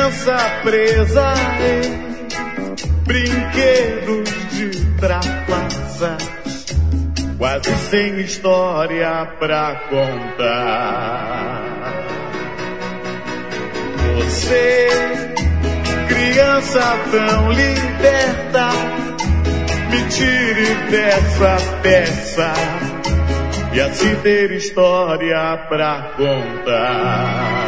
criança presa em brinquedos de trapaças, quase sem história pra contar. Você, criança tão liberta, me tire dessa peça e assim ter história pra contar.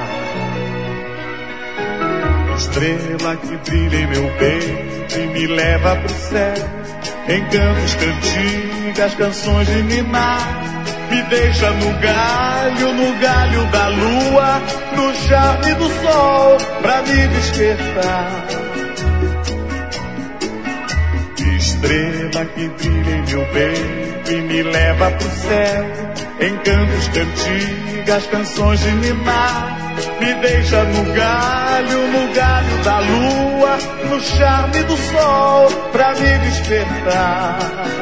Estrela que brilha em meu peito e me leva pro céu, encantos, cantigas, canções de ninar, me deixa no galho da lua, no charme do sol, pra me despertar. Estrela que brilha em meu peito e me leva pro céu, encantos, cantigas, canções de ninar, me deixa no galho da lua, no charme do sol, pra me despertar.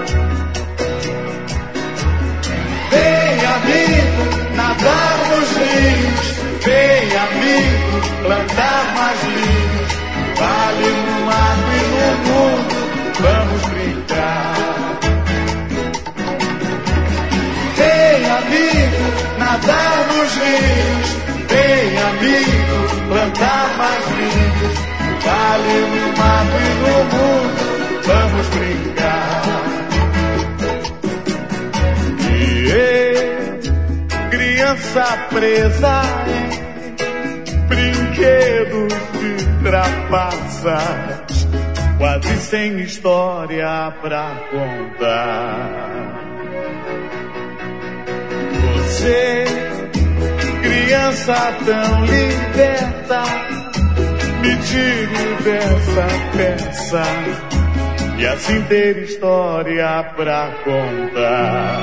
Vem, amigo, nadar nos rios, vem, amigo, plantar mais linhos, vale no mar e no mundo, vamos brincar. Vem, amigo, nadar nos rios, vem, amigo, plantar mais linhos, vale no mar e no mundo, vamos brincar. Criança presa em brinquedos de trapaças, quase sem história pra contar. Você, criança tão liberta, me tire dessa peça e assim ter história pra contar.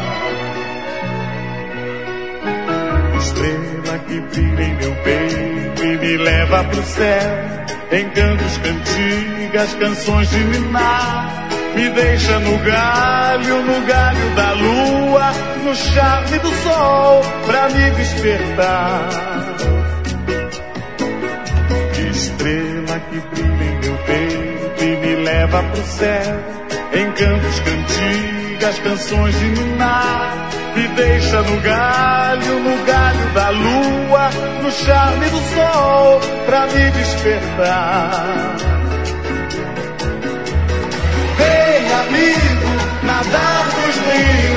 Estrela que brilha em meu peito e me leva pro céu, encantos, cantigas, canções de ninar, me deixa no galho da lua, no charme do sol, pra me despertar. Estrela que brilha em meu peito e me leva pro céu, encantos, cantigas, canções de ninar, me deixa no galho da lua, no charme do sol, pra me despertar. Vem, amigo, nadar nos rios,